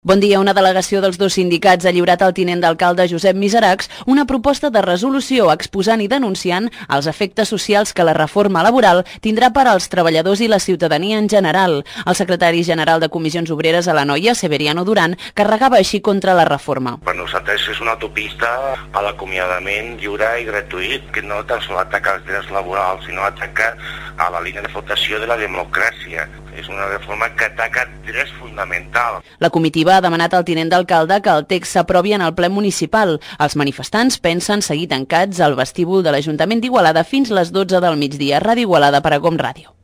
Bon dia. Una delegació dels dos sindicats ha lliurat al tinent d'alcalde Josep Miseracs una proposta de resolució exposant i denunciant els efectes socials que la reforma laboral tindrà per als treballadors i la ciutadania en general. El secretari general de Comissions Obreres a l'Anoia, Severiano Duran, carregava així contra la reforma. Per nosaltres és una autopista a l'acomiadament lliure i gratuït, que no tan sols ataca els drets laborals, sinó ataca a la línia de flotació de la democràcia. És una reforma que ataca drets fonamentals. La comitiva ha demanat al tinent d'alcalde que el text s'aprovi en el ple municipal. Els manifestants pensen seguir tancats al vestíbul de l'Ajuntament d'Igualada fins les 12 del migdia. Ràdio Igualada per a GOM Ràdio.